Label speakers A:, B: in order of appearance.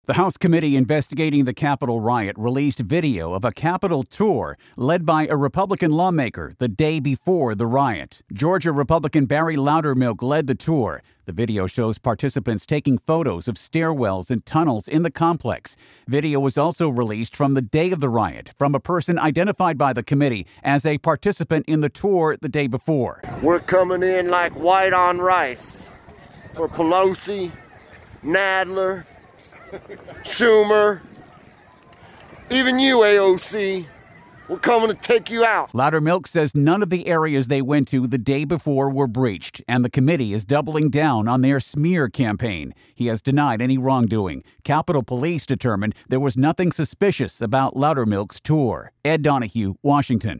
A: The House committee investigating the Capitol riot released video of a Capitol tour led by a Republican lawmaker the day before the riot. Georgia Republican Barry Loudermilk led the tour. The video shows participants taking photos of stairwells and tunnels in the complex. Video was also released from the day of the riot from a person identified by the committee as a participant in the tour the day before.
B: We're coming in like white on rice for Pelosi, Nadler, Schumer, even you, AOC. We're coming to take you out.
A: Loudermilk says none of the areas they went to the day before were breached, and the committee is doubling down on their smear campaign. He has denied any wrongdoing. Capitol Police determined there was nothing suspicious about Loudermilk's tour. Ed Donahue, Washington.